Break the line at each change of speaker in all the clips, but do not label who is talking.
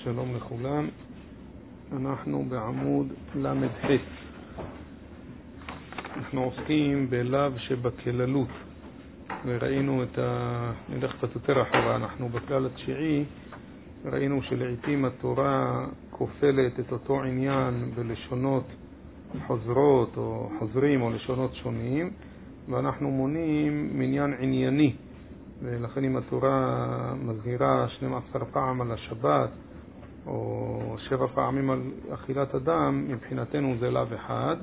שלום לכולם. אנחנו בעמוד למ"ח. אנחנו עוסקים בלאו שבכללות, וראינו נלך קצת יותר אחורה, אנחנו בכלל התשיעי, ראינו שלעיתים התורה כופלת את אותו עניין בלשונות חוזרות או חוזרים או לשונות שונים, ואנחנו מונים מניין ענייני, ולכן אם התורה מזהירה 12 פעם על השבת או 7 פעמים על אכילת אדם, מבחינתנו זה לאו אחד.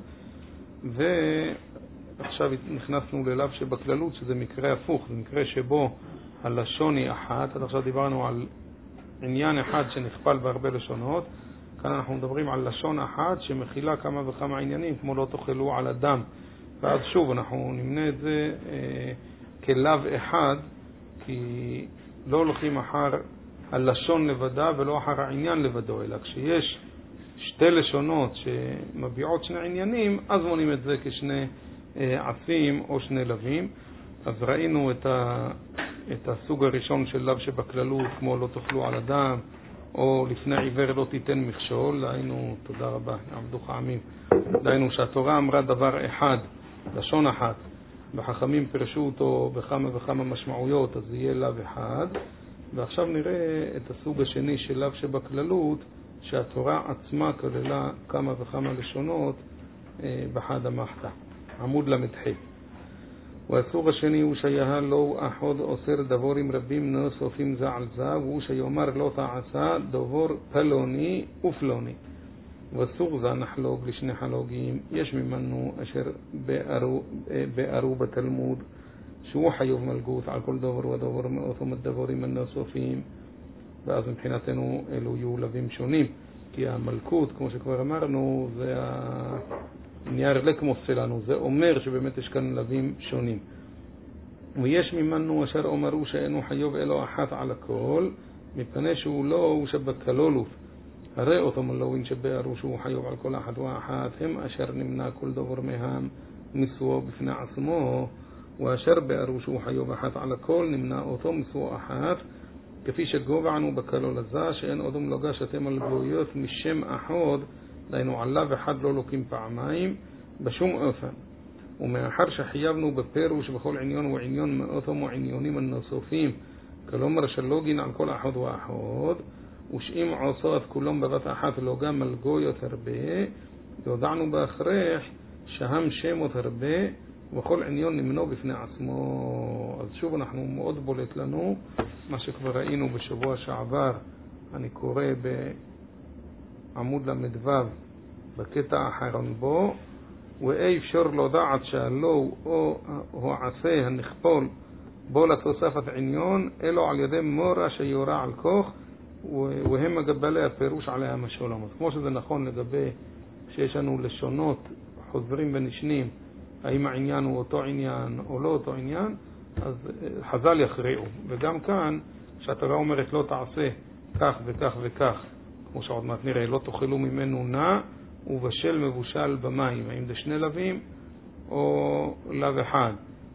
ועכשיו נכנסנו ללאו שבכללות, שזה מקרה הפוך, זה מקרה שבו הלשון היא אחת. עד עכשיו דיברנו על עניין אחד שנכפל בהרבה לשונות, כאן אנחנו מדברים על לשון אחת שמכילה כמה וכמה עניינים, כמו לא תאכלו על אדם. ואז שוב אנחנו נמנה את זה כלאו אחד, כי לא הולכים אחר הלשון לבדה ולא אחר העניין לבדו, אלא כשיש שתי לשונות שמביעות שני עניינים, אז מונים את זה כשני עצים או שני לווים. אז ראינו את הסוג הראשון של לאו שבכללות, כמו לא תאכלו על אדם, או לפני עיוור לא תיתן מכשול. ראינו, תודה רבה, עבדוך עמים, ראינו שהתורה אמרה דבר אחד, לשון אחת, וחכמים פרשו אותו בכמה וכמה משמעויות, אז יהיה לאו אחד. ועכשיו נראה את הסוג השני של לאו שבכללות, שהתורה עצמה כללה כמה וכמה לשונות בחד המחתה. עמוד למ"ח. והסוג השני הוא שהיה לא אחד אוסר דבורים רבים נוספים זה על זה, והוא שיאמר לא תעשה דבור פלוני ופלוני. והסוג זה נחלוק לשני חלוגים, יש ממנו אשר בארו בתלמוד שהוא חיוב מלגות על כל דבור ודבור מאותם הדבורים הנוספים, ואז מבחינתנו אלו יהיו לווים שונים, כי המלכות, כמו שכבר אמרנו, זה הנייר לקמוס שלנו, זה אומר שבאמת יש כאן לווים שונים. ויש ממנו אשר אומרו שאינו חיוב אלו אחת על הכל, מפני שהוא לא הוא שבכללות, הרי אותם הלווים שבארו שהוא חיוב על כל אחת ואחת, הם אשר נמנע כל דבור מהם מסוו בפני עצמו, ואשר בארו שהוא חיוב אחת על הכל, נמנע אותו מסוו אחת, כפי שגובענו בכלול הזה, שאין אודם לוגה שאתם על גבויות משם אחוד, דיינו עלה וחד לא לוקים פעמיים, בשום אופן. ומאחר שחייבנו בפירוש בכל עניון ועניון מאותם ועניונים הנוספים, כלומר שלוגין על כל אחוד ואחוד, ושאם עושות כולם בבת אחת לוגה מלגויות הרבה, יודענו בהכרח שהם שמות הרבה, ובכל עניון נמנו בפני עצמו. אז שוב אנחנו מאוד בולט לנו מה שכבר ראינו בשבוע שעבר. אני קורא בעמוד למ"ו בקטע האחרון בו, ואי אפשר לא דעת שהלא או עשה הנכפול בו לתוספת עניון אלו על ידי מורה שיורה על כוח, והם מגבלי הפירוש עליה משולם. אז כמו שזה נכון לגבי שיש לנו לשונות חוזרים ונשנים, האם העניין הוא אותו עניין או לא אותו עניין, אז חז"ל יכריעו. וגם כאן שהתורה אומרת לא תעשה כך וכך וכך, כמו שעוד מעט נראה, לא תאכלו ממנו נע ובשל מבושל במים, האם זה שני לווים או לאו אחד.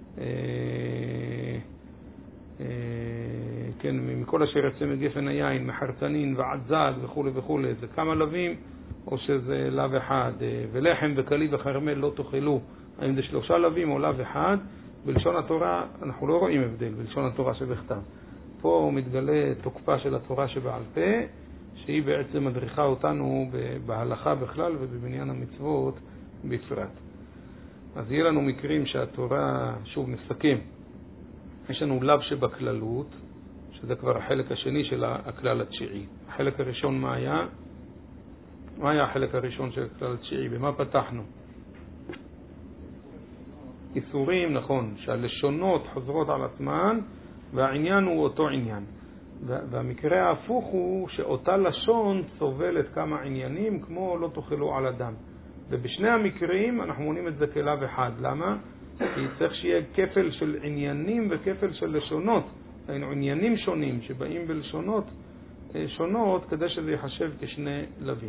כן, מכל אשר יצא מגפן היין, מחרצנין ועד זל וכו' וכו', זה כמה לווים או שזה לאו אחד. ולחם וכלי וחרמל לא תאכלו, האם זה 3 לווים או לאו אחד. בלשון התורה אנחנו לא רואים הבדל, בלשון התורה שבכתב. פה מתגלה תוקפה של התורה שבעל פה, שהיא בעצם מדריכה אותנו בהלכה בכלל ובבניין המצוות בפרט. אז יהיה לנו מקרים שהתורה, שוב נסכם, יש לנו לאו שבכללות, שזה כבר החלק השני של הכלל התשיעי. החלק הראשון מה היה? מה היה החלק הראשון של הכלל התשיעי? במה פתחנו? איסורים, נכון, שהלשונות חוזרות על עצמן והעניין הוא אותו עניין. והמקרה ההפוך הוא שאותה לשון סובלת כמה עניינים, כמו לא תאכלו על אדם. ובשני המקרים אנחנו מונים את זה כלאו אחד. למה? כי צריך שיהיה כפל של עניינים וכפל של לשונות. היינו עניינים שונים שבאים בלשונות שונות כדי שזה יחשב כשני לווים.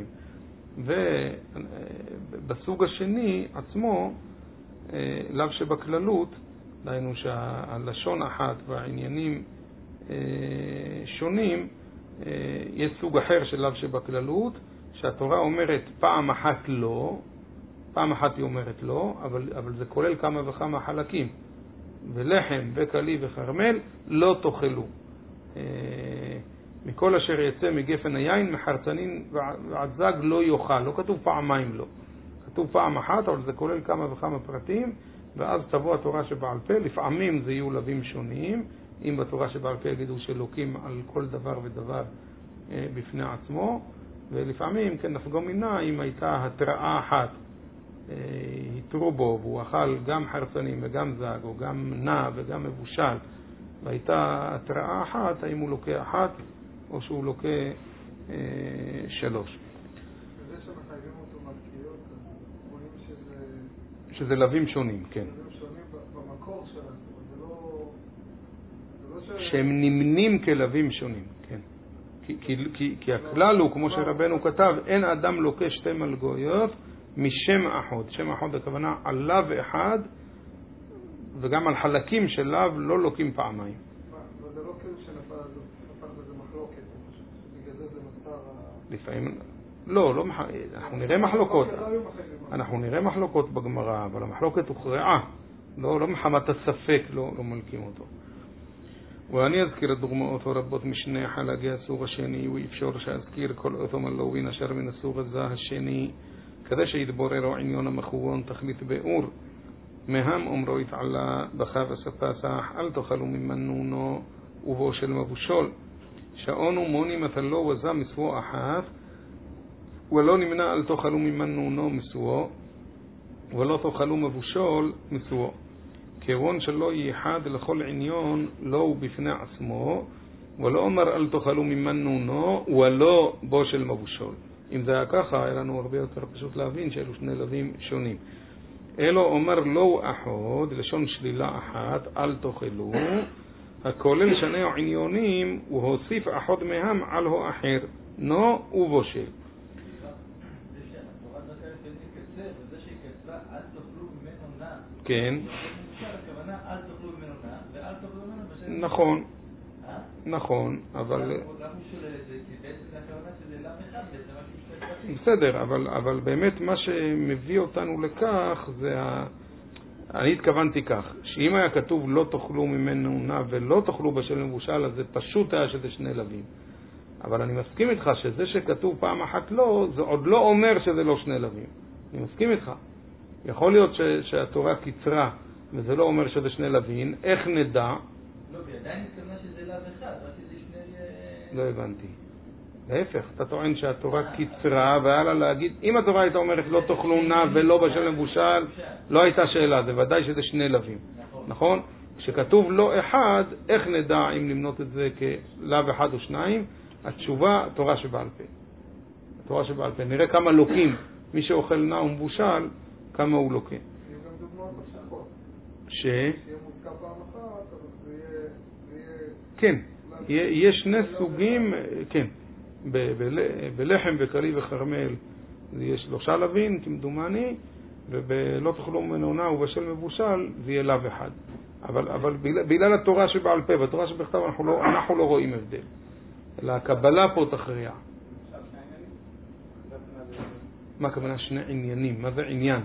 ובסוג השני עצמו, לאו שבכללות, דהיינו שהלשון אחת והעניינים שונים, יש סוג אחר של לאו שבכללות, שהתורה אומרת פעם אחת לא, פעם אחת היא אומרת לא, אבל זה כולל כמה וכמה חלקים. ולחם וכלי וכרמל לא תאכלו. מכל אשר יצא מגפן היין, מחרצנין ועד זג לא יאכל. לא כתוב פעמיים לא. כתוב פעם אחת, אבל זה כולל כמה וכמה פרטים, ואז תבוא התורה שבעל פה. לפעמים זה יהיו לווים שונים, אם בתורה שבעל פה יגידו שלוקים על כל דבר ודבר בפני עצמו, ולפעמים כן נפגו מינה אם הייתה התראה אחת, התרו בו והוא אכל גם חרצנים וגם זג או גם נע וגם מבושל, והייתה התראה אחת, האם הוא לוקה אחת או שהוא לוקה 3.
וזה שמחייבים אותו מלכיות, רואים
שזה לווים שונים, כן.
לווים שונים במקור שלנו, זה לא
שהם נמנים כלווים שונים, כן. כי הכלל הוא, כמו שרבנו כתב, אין אדם לוקה שתי מלגויות משם אחד. שם אחד הכוונה על לאו אחד, וגם על חלקים של לאו לא לוקים פעמיים.
וזה לא כאילו שנפל בזה מחלוקת, בגלל זה נוצר...
לפעמים... לא, אנחנו נראה מחלוקות. אנחנו נראה מחלוקות בגמרא, אבל המחלוקת הוכרעה. לא מחמת הספק לא מלקים אותו. ואני אזכיר את דוגמאות הרבות משני חלקי הסוג השני, ואפשר שאזכיר כל אותם הלווין אשר מן הסוג הזה השני, כדי שיתבוררו עניון המכוון תכלית באור. מהם אומרו יתעלה בחב הספסח, אל תאכלו ממנונו ובו של מבושול. שעונו מונים את הלא וזה מסוו אחת, ולא נמנע אל תאכלו ממנונו מסוו, ולא תאכלו מבושול מסוו. כיוון שלא ייחד לכל עניון לא הוא בפני עצמו, ולא אומר אל תאכלו ממנונו ולא בו של מבושול. אם זה היה ככה, היה לנו הרבה יותר פשוט להבין שאלו שני לווים שונים. אלו אומר לא אחד, לשון שלילה אחת, אל תאכלו, הכולל שני עניונים, והוסיף אחד מהם על הו אחר, נו ובושל. כן. נכון. נכון, אבל... בסדר, אבל באמת מה שמביא אותנו לכך זה אני התכוונתי כך, שאם היה כתוב לא תאכלו ממנו נע ולא תאכלו בשל מבושל, אז זה פשוט היה שזה שני לווים. אבל אני מסכים איתך שזה שכתוב פעם אחת לא, זה עוד לא אומר שזה לא שני לווים. אני מסכים איתך. יכול להיות שהתורה קיצרה וזה לא אומר שזה שני לווים. איך נדע?
לא, ועדיין התכוונה שזה לו אחד, רק שזה שני...
לא הבנתי. להפך, אתה טוען שהתורה קיצרה, והיה לה להגיד, אם התורה הייתה אומרת לא תאכלו נע ולא בשל מבושל, לא הייתה שאלה, זה ודאי שזה שני לווים. נכון? כשכתוב לא אחד, איך נדע אם למנות את זה כלו אחד או שניים? התשובה, תורה שבעל פה. התורה שבעל פה. נראה כמה לוקים, מי שאוכל נע ומבושל, כמה הוא לוקה.
יש גם דוגמאות נוספות.
שיהיה
מוזכר פעם אחת, אבל זה יהיה...
כן, יש שני סוגים, כן. בלחם וכלי וכרמל זה יהיה 3 לווים כמדומני, ובלא תאכלו ממנו נע ובשל מבושל זה יהיה לאו אחד. אבל בגלל התורה שבעל פה, בתורה שבכתב אנחנו לא רואים הבדל, אלא הקבלה פה תכריע. מה הכוונה שני עניינים? מה זה עניין?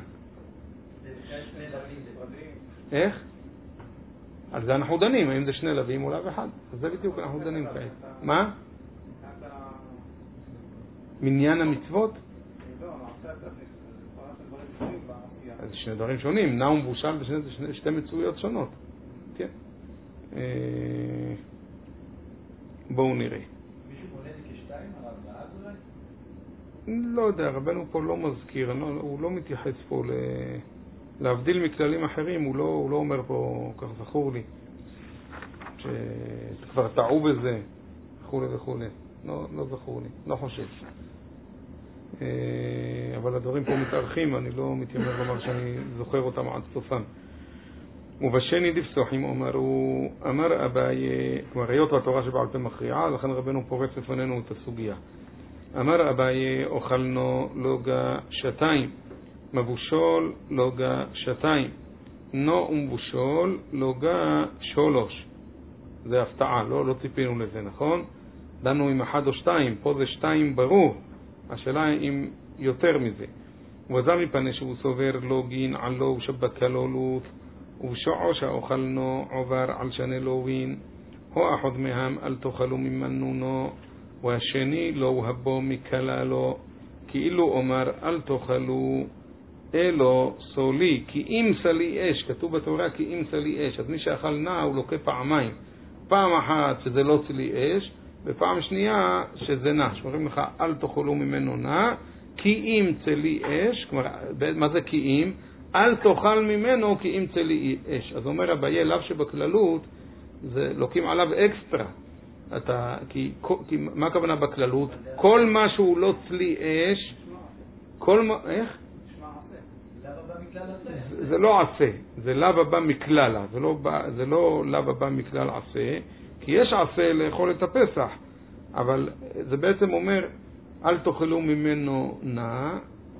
איך? על זה אנחנו דנים, האם זה שני לווים או לאו אחד. אז זה בדיוק אנחנו דנים כעת. מה? מניין המצוות? אז שני דברים שונים, נע ומבושל זה שתי מצויות שונות. כן. בואו נראה.
מישהו מונה את זה כשתיים, הרב נהג אולי?
לא יודע, רבנו פה לא מזכיר, הוא לא מתייחס פה להבדיל מכללים אחרים, הוא לא אומר פה, כך זכור לי, שכבר טעו בזה, וכו' וכו'. לא זכור לי, לא חושב. אבל הדברים פה מתארחים, אני לא מתיימר לומר שאני זוכר אותם עד סופם. ובשני דפסוחים אמר אביי, כלומר היות והתורה שבעל פה מכריעה, לכן רבנו פורץ לפנינו את הסוגיה. אמר אביי, אוכלנו לוגה שתיים, מבושול לוגה שתיים, נו ומבושול לוגה 3. זה הפתעה, לא ציפינו לזה, נכון? דנו עם אחד או שתיים, פה זה שתיים ברור, השאלה אם יותר מזה. וזה מפני שהוא סובר לא גין עלו שבכלולות, ובשעו שאוכלנו עובר על שני לווין, הוא אחד מהם אל תאכלו ממנו, והשני לא הבו מכללו, כאילו אומר אל תאכלו אלו סולי, כי אם סלי אש, כתוב בתורה כי אם סלי אש, אז מי שאכל נע הוא לוקה פעמיים, פעם אחת שזה לא סלי אש, ופעם שנייה שזה נע, שאומרים לך אל תאכלו ממנו נע, כי אם צלי אש, כלומר, מה זה כי אם? אל תאכל ממנו כי אם צלי אש. אז אומר אביי, לאו שבכללות, זה לוקים עליו אקסטרה. כי מה הכוונה בכללות? כל מה שהוא לא צלי אש, כל מה, איך? זה לא עשה, זה לאו הבא מכללה, זה לא לאו הבא מכלל עשה, כי יש עשה לאכול את הפסח, אבל זה בעצם אומר, אל תאכלו ממנו נע,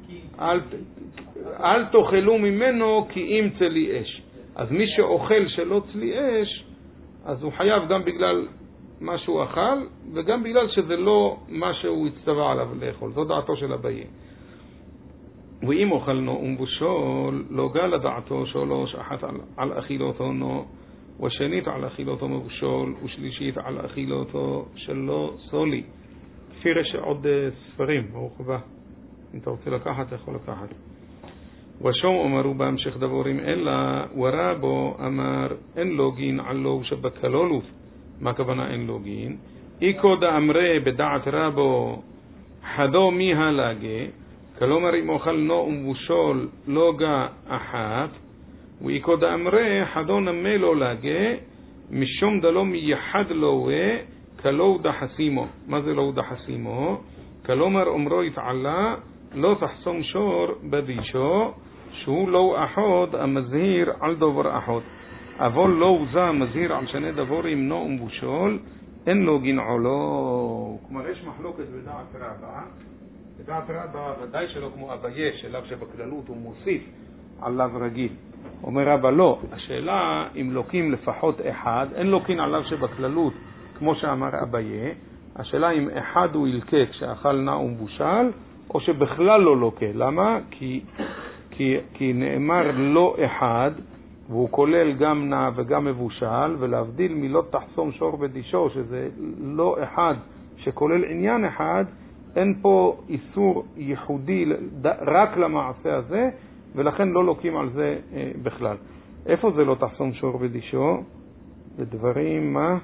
אל תאכלו ממנו כי אם צלי אש. אז מי שאוכל שלא צלי אש, אז הוא חייב גם בגלל מה שהוא אכל, וגם בגלל שזה לא מה שהוא הצטווה עליו לאכול. זו דעתו של אביי. ואם אוכלנו ומבושול, לא גלה דעתו שלוש, אחת על אכילותו נו, ושנית על אכילותו מבושול, ושלישית על אכילותו שלא סולי. כפי רשע עוד ספרים, ברוך הבא. אם אתה רוצה לקחת, אתה יכול לקחת. ושום אמרו בהמשך דבורים אלא, ורבו אמר, אין לו גין עלו שבכלולות. מה הכוונה אין לו גין? איקו דאמרי בדעת רבו, חדו מי הלגה, כלומר אם אוכל נו ומבושול לא גה אחת, ואיקו דאמרי חדו נמי לו לגה, משום דלו מייחד לו כלו דחסימו. מה זה לא דחסימו? כלומר אומרו יתעלה לא תחסום שור בדישו, שהוא לא אחד המזהיר על דובר אחד. אבל לא זה המזהיר על שני דבורים נו ומבושול, אין לו גינעו לו. כלומר יש מחלוקת בדעת רבא, בדעת רבא ודאי שלא כמו אביי, שלאו שבכללות הוא מוסיף עליו רגיל. אומר רבא לא, השאלה אם לוקים לפחות אחד, אין לוקין עליו שבכללות כמו שאמר אביי, השאלה אם אחד הוא ילקה כשאכל נע ומבושל, או שבכלל לא לוקה. למה? כי נאמר לא אחד, והוא כולל גם נע וגם מבושל, ולהבדיל מלא תחסום שור בדישו, שזה לא אחד שכולל עניין אחד, אין פה איסור ייחודי רק למעשה הזה, ולכן לא לוקים על זה בכלל. איפה זה לא תחסום שור בדישו? בדברים מה?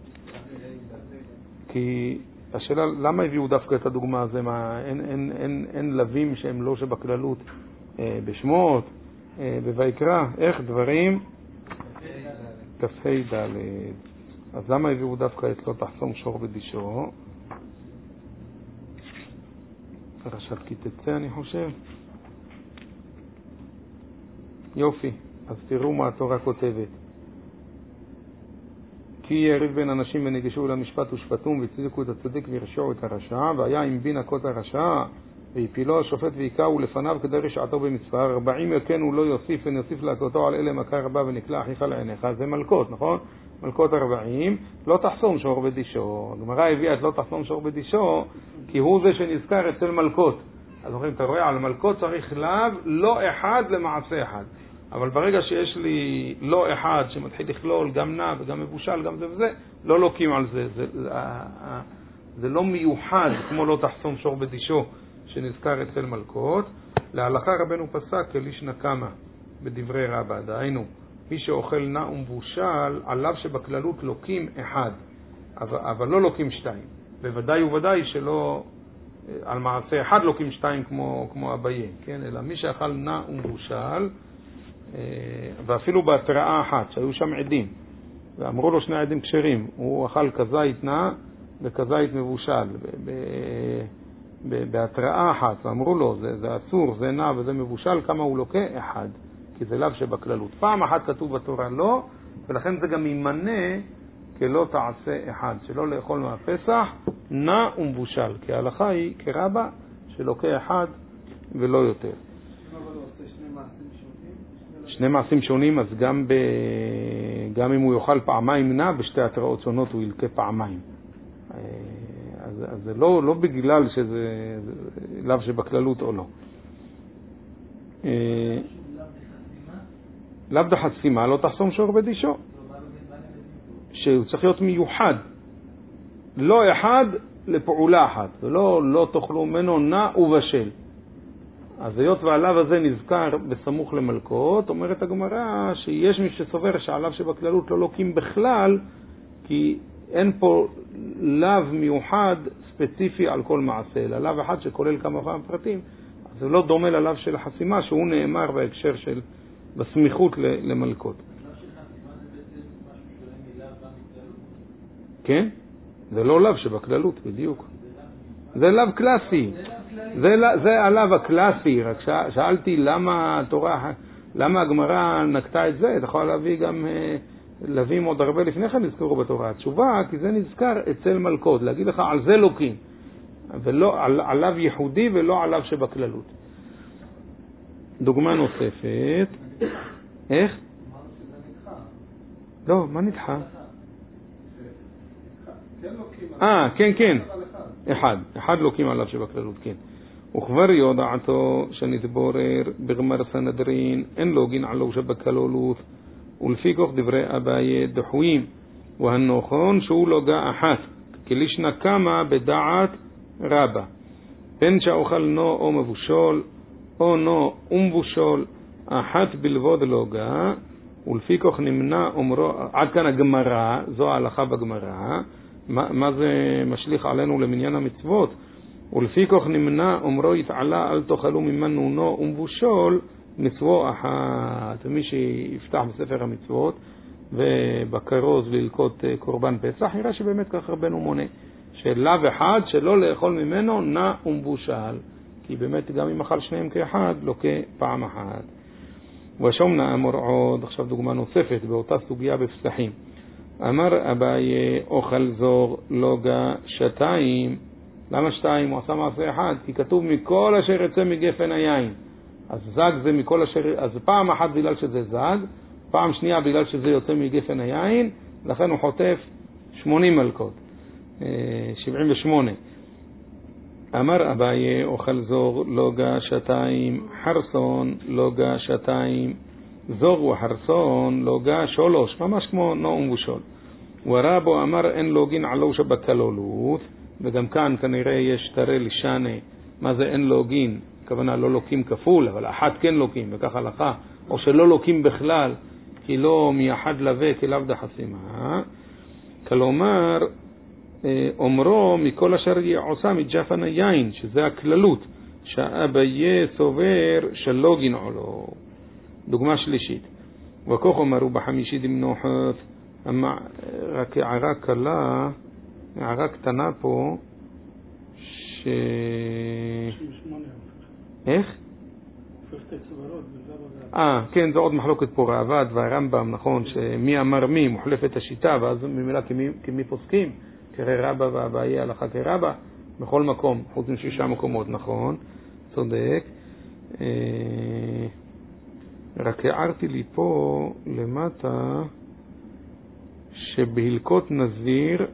כי השאלה, למה הביאו דווקא את הדוגמה הזה? אין לווים שהם לא שבכללות בשמות, בויקרא, איך דברים? כ"ה ד'. אז למה הביאו דווקא את לא תחסום שור בדישו? פרשת כי תצא אני חושב. יופי, אז תראו מה התורה כותבת. כי יריב בין אנשים ונגשו למשפט ושפטום והצדיקו את הצדיק וירשעו את הרשע, והיה עם בין הכות הרשע ויפילו השופט ויקעו לפניו כדי רשעתו במצווה. 40 יקנו לא יוסיף ונוסיף להכותו על אלה מכה רבה ונקלה אחיך לעיניך. זה מלכות, נכון? מלכות 40, לא תחסום שור בדישו. הגמרא הביאה את לא תחסום שור בדישו כי הוא זה שנזכר אצל מלכות. אז אומרים, אתה רואה, על מלכות צריך לא אחד למעשה אחד. אבל ברגע שיש לי לא אחד שמתחיל לכלול גם נע וגם מבושל, גם זה וזה, לא לוקים על זה. זה לא מיוחד כמו לא תחסום שור בדישו שנזכר אצל מלכות. להלכה רבנו פסק כליש נקמה בדברי רבא, דהיינו, מי שאוכל נע ומבושל, עליו שבכללות לוקים אחד, אבל לא לוקים שתיים. בוודאי וודאי שלא על מעשה אחד לוקים שתיים כמו אביי, כן? אלא מי שאכל נע ומבושל, ואפילו בהתראה אחת, שהיו שם עדים, ואמרו לו שני עדים כשרים, הוא אכל כזית נע וכזית מבושל, בהתראה אחת, ואמרו לו, זה אסור, זה נע וזה מבושל, כמה הוא לוקה? אחד, כי זה לאו שבכללות. פעם אחת כתוב בתורה לא, ולכן זה גם יימנה כלא תעשה אחד, שלא לאכול מהפסח, נע ומבושל, כי ההלכה היא כרבה שלוקה אחד ולא יותר. שני מעשים שונים, אז גם אם הוא יאכל פעמיים נע, בשתי התראות שונות הוא ילקה פעמיים. אז זה לא בגלל שזה לאו שבכללות או לא. לאו דחסימה לא תחסום שור בדישו. שהוא צריך להיות מיוחד. לא אחד לפעולה אחת. לא תאכלו ממנו נע ובשל. אז היות והלאו הזה נזכר בסמוך למלכות, אומרת הגמרא שיש מי שסובר שהלאו שבכללות לא לוקים בכלל, כי אין פה לאו מיוחד ספציפי על כל מעשה, אלא לאו אחד שכולל כמה פרטים. אז זה לא דומה ללאו של חסימה, שהוא נאמר בהקשר של בסמיכות למלכות.
לאו של חסימה זה בעצם משהו שונה מלאו במכללות?
כן? זה לא לאו שבכללות, בדיוק. זה לאו קלאסי. זה הלאו הקלאסי. רק שאלתי למה הגמרא נקטה את זה. אתה יכול להביא גם לווים עוד הרבה לפני כן נזכרו בתורה. התשובה, כי זה נזכר אצל מלכות. להגיד לך, על זה לוקים. ולא על לאו ייחודי ולא על לאו שבכללות. דוגמה נוספת. איך? לא, מה נדחה? כן. אחד לוקים עליו שבכללות, כן. וכבר יודעתו שנתבורר בגמר סנהדרין, אין לוגין עליו שבכללות, ולפיכך דברי אביי דחויים, והנכון שהוא לוגה אחת, כלישנה כמה בדעת רבה. בין שאוכל נו או מבושול, או נו ומבושול, אחת בלבוד לוגה, ולפיכך נמנע אומרו, עד כאן הגמרא, זו ההלכה בגמרא, מה זה משליך עלינו למניין המצוות? ולפיכך נמנע אומרו יתעלה אל תאכלו ממנו נו ומבושול מצוו אחת. ומי שיפתח בספר המצוות ובכרוז ללקוט קורבן פסח יראה שבאמת כך רבנו מונה שלאו אחד שלא לאכול ממנו נע ומבושל, כי באמת גם אם אכל שניהם כאחד לוקה פעם אחת. ושום נאמר עוד, עכשיו דוגמה נוספת באותה סוגיה בפסחים. אמר אביי אוכל זור לוגה שתיים. למה שתיים? הוא עשה מעשה אחד, כי כתוב מכל אשר יצא מגפן היין. אז זג זה מכל אשר, אז פעם אחת בגלל שזה זג, פעם שנייה בגלל שזה יוצא מגפן היין, לכן הוא חוטף 80 מלכות, 78. אמר אביי אוכל זור לוגה שתיים, חרסון לוגה שתיים, זור וחרסון לוגה שלוש, ממש כמו נו ומבושול. ורבו אמר אין לוגין עלו שבכללות, וגם כאן כנראה יש תראה לשנה מה זה אין לוגין, הכוונה לא לוקים כפול, אבל אחת כן לוקים, וכך הלכה, או שלא לוקים בכלל, כי לא מייחד לווה כלאו דחסימה. כלומר, אומרו מכל אשר עושה מג'פן היין, שזה הכללות, שאביי סובר שלוגין עולו. דוגמה שלישית. וכך אמרו בחמישי דמנוחת, רק הערה קלה, הערה קטנה פה, איך? כן, זה עוד מחלוקת פה ראב"ד והרמב"ם, נכון, שמי אמר מי, מוחלפת השיטה, ואז ממילא כמי פוסקים, כרי רבא ואביי הלכה כרבא, בכל מקום, חוץ מ6 מקומות, נכון, צודק. רק הערתי לי פה למטה, שבהלכות נזיר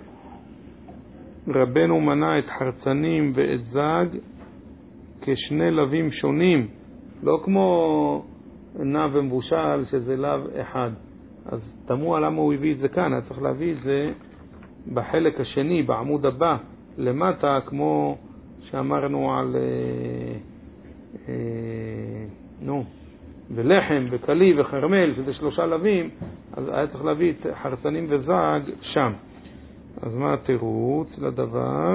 רבנו מנה את חרצנים ואת זג כשני לווים שונים, לא כמו נע ומבושל שזה לאו אחד. אז תמוה למה הוא הביא את זה כאן, היה צריך להביא את זה בחלק השני, בעמוד הבא, למטה, כמו שאמרנו על ולחם וקלי וחרמל, שזה 3 לווים, אז היה צריך להביא את חרצנים וזג שם. אז מה התירוץ לדבר?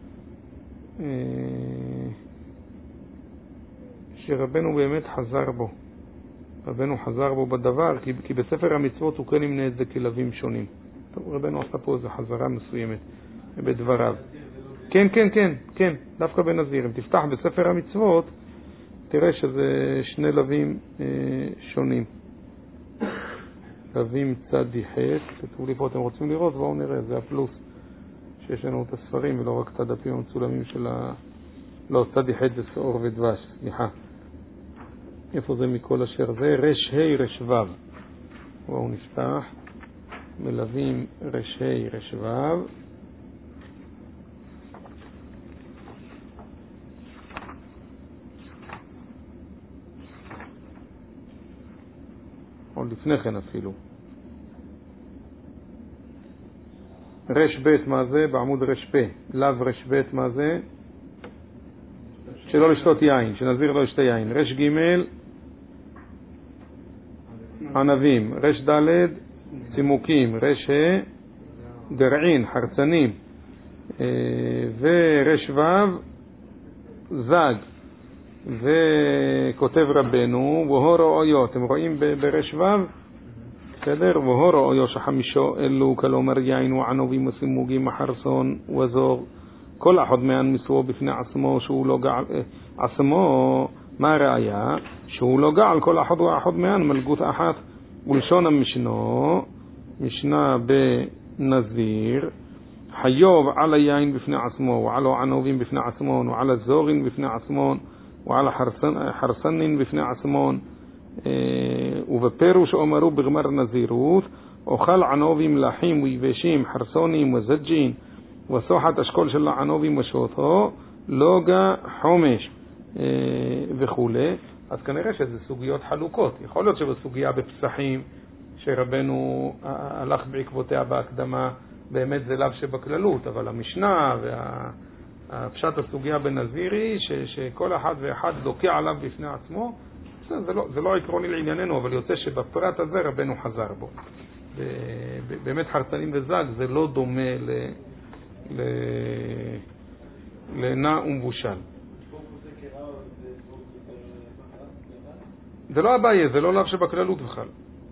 שרבנו באמת חזר בו. רבנו חזר בו בדבר, כי בספר המצוות הוא כן ימנה את זה כלווים שונים. טוב, רבנו עשה פה איזו חזרה מסוימת בדבריו. כן, דווקא בנזיר. אם תפתח בספר המצוות, תראה שזה 2 לווים שונים. לווים צדי ח', כתוב לי פה, אתם רוצים לראות? בואו נראה, זה הפלוס שיש לנו את הספרים ולא רק את הדפים המצולמים של לא, צדי ח' זה שעור ודבש, סליחה. איפה זה מכל אשר זה? רש ה' רש ו'. בואו נפתח. מלווים רש ה' רש ו'. עוד לפני כן אפילו. רש בית מה זה? בעמוד רש פה. לאו רש בית מה זה? שלא לשתות יין, שנזיר לא ישתה יין. רש ג' ענבים. רש ד' צימוקים. רש ה' גרעין, חרצנים. ורש ו' זג. וכותב רבנו והורו אויו, אתם רואים ברש ו' בסדר? והורו אויו שחמישו אלו כלומר יין וענבים וסימוגים מחרסון וזור כל אחד מהן מסוו בפני עצמו שהוא לא געל עצמו. מה ראיה? שהוא לא געל כל אחד ואחד מהן מלגות אחת. ולשון המשנו משנה בנזיר חיוב על היין בפני עצמו ועל הענבים בפני עצמון ועל הזורין בפני עצמון ועל חרסנין בפני עצמון. ובפירוש אומרו בגמר נזירות אוכל ענבים לחים ויבשים חרסונים וזג'ין וסוחת אשכול של הענבים ושוטו לוגה חומש וכו'. אז כנראה שזה סוגיות חלוקות. יכול להיות שבסוגיה בפסחים שרבנו הלך בעקבותיה בהקדמה באמת זה לאו שבכללות, אבל המשנה והפשט הסוגיה בנזירי שכל אחד ואחד לוקח עליו בפני עצמו, זה לא עקרוני לענייננו, אבל יוצא שבפרט הזה רבנו חזר בו. באמת חרצנים וזג זה לא דומה לנע ומבושל. זה לא הבעיה, זה לא לאו שבכללות בכלל.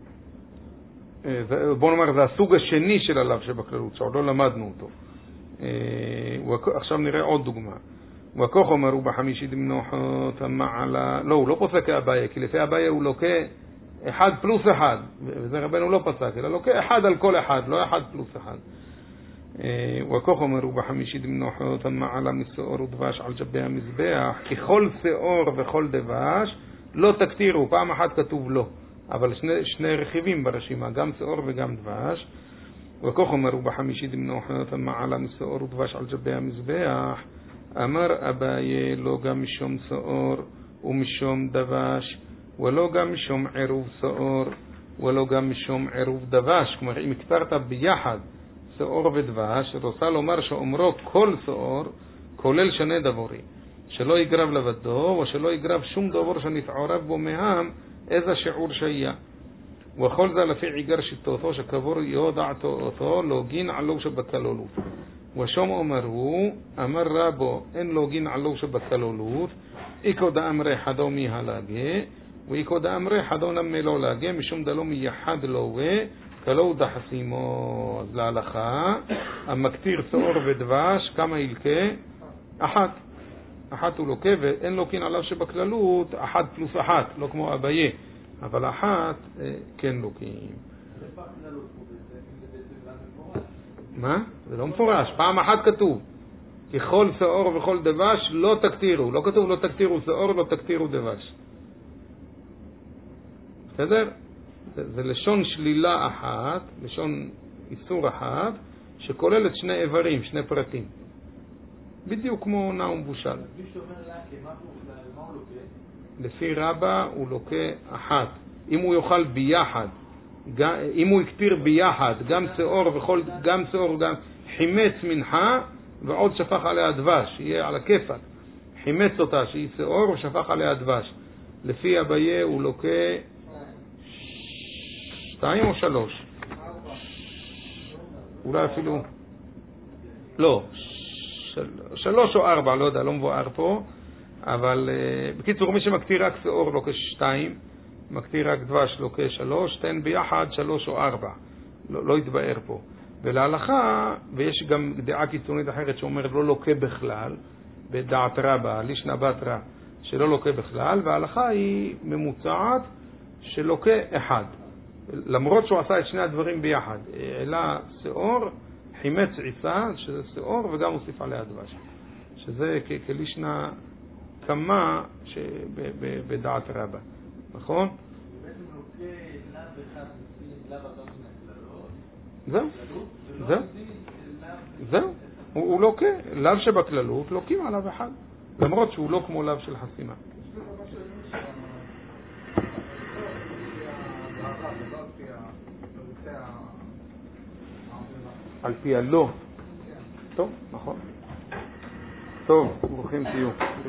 בוא נאמר, זה הסוג השני של הלאו שבכללות, שעוד לא למדנו אותו. עכשיו נראה עוד דוגמה. וכך אומרו בחמישי דמנוחות המעלה, לא, הוא לא פוסק הבעיה, כי לפי הבעיה הוא לוקה 1 פלוס 1, וזה רבנו לא פסק, אלא לוקה 1 על כל 1, לא 1 פלוס 1. וכך אומרו בחמישי דמנוחות המעלה משאור ודבש על ג'בי המזבח, ככל שאור וכל דבש לא תקטירו, פעם אחת כתוב לא, אבל שני רכיבים ברשימה, גם שאור וגם דבש. וכך אומרו בחמישי דמנוחות המעלה משאור ודבש על ג'בי המזבח, אמר אביי לא גם משום שאור ומשום דבש ולא גם משום עירוב שאור ולא גם משום עירוב דבש. כלומר, אם הקטרת ביחד שאור ודבש, רוצה לומר שאומרו כל שאור כולל שני דבורים, שלא יגרב לבדו ושלא יגרב שום דבר שנתעורב בו מהם איזה שיעור שהיה. וכל זה לפי עיקר שיטותו שכבור יודעתו אותו לוגין עלו שבכללות. ושום אומרו אמר רבו אין לוגין עלו שבכללות איקו דאמרי חדו מי הלגה ואיקו דאמרי חדו נמי לא לגה משום דלו מייחד לו כלו דחסימו. אז להלכה המקטיר שאור ודבש כמה ילקה? 1 הוא לוקה, ואין לוקין עליו שבכללות 1 פלוס 1, לא כמו אביי, אבל 1 כן לוקים. מה? זה לא מפורש, פעם אחת כתוב ככל שאור וכל דבש לא תקטירו, לא כתוב לא תקטירו שאור, לא תקטירו דבש. בסדר? זה לשון שלילה אחת, לשון איסור אחת, שכוללת שני איברים, שני פרטים. בדיוק כמו נע ומבושל. לפי רבא הוא לוקה 1. אם הוא יאכל ביחד, אם הוא יקטיר ביחד, גם שאור וכל, גם שאור, גם חימץ מנחה ועוד שפך עליה דבש, יהיה על הכיפק. חימץ אותה שהיא שאור ושפך עליה דבש. לפי אביי הוא לוקה 2 או 3? אולי אפילו לא 3 או 4, לא יודע, לא מבואר פה, אבל בקיצור מי שמקטיר רק שאור לוקה 2, מקטיר רק דבש לוקה 3, תן ביחד 3 או 4, לא יתבאר פה. ולהלכה, ויש גם דעה קיצונית אחרת שאומרת לא לוקה בכלל, בדעת רבא, לישנא בתרא, שלא לוקה בכלל, וההלכה היא ממוצעת שלוקה 1. למרות שהוא עשה את שני הדברים ביחד, העלה שאור, חימץ עיסה, שזה שאור, וגם הוסיף עליה דבש. שזה כלישנא כמה בדעת רבא. נכון?
בעצם לוקה לאו אחד לאו הבא מן הכללות.
זהו. הוא לוקה. לאו שבכללות לוקים עליו אחד. למרות שהוא לא כמו לאו של חסימה. על פי הלא. טוב, נכון. טוב, ברוכים תהיו.